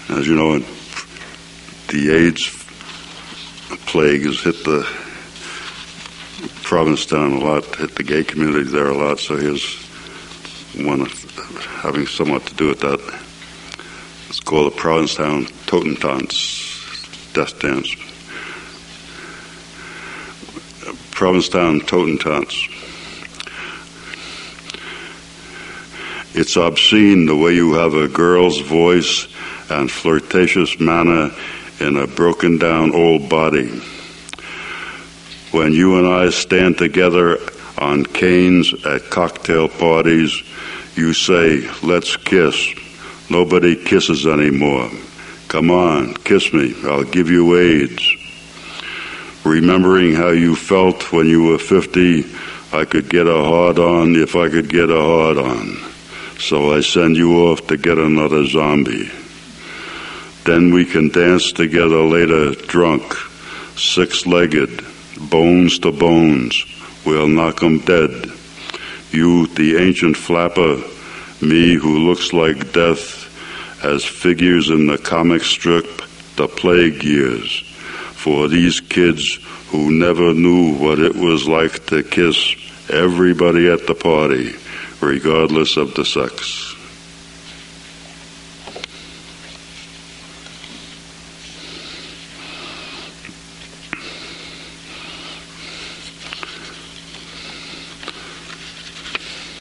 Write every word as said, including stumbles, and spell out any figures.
As you know, the AIDS plague has hit the Provincetown a lot, hit the gay community there a lot, so here's one having somewhat to do with that. It's called the Provincetown Totentanz Death Dance. Provincetown Totentanz. It's obscene the way you have a girl's voice and flirtatious manner in a broken down old body. When you and I stand together on canes at cocktail parties, you say, let's kiss. Nobody kisses anymore. Come on, kiss me. I'll give you AIDS. Remembering how you felt when you were fifty, I could get a hard-on if I could get a hard-on. So I send you off to get another zombie. Then we can dance together later, drunk, six-legged, bones to bones. We'll knock 'em dead. You, the ancient flapper, me who looks like death, as figures in the comic strip, The Plague Years. For these kids who never knew what it was like to kiss everybody at the party, regardless of the sex.